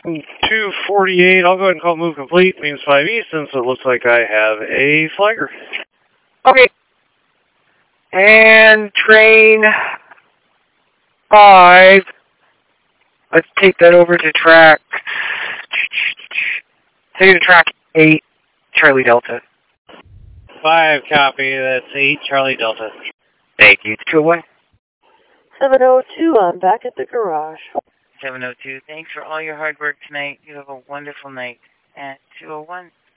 248, I'll go ahead and call move complete, means 5 east, since it looks like I have a flagger. Okay. And train 5. Let's take that over to track. Take it to track 8, Charlie Delta. 5, copy, that's 8, Charlie Delta. Thank you. 201. 702, I'm back at the garage. 702, thanks for all your hard work tonight. You have a wonderful night. At 201.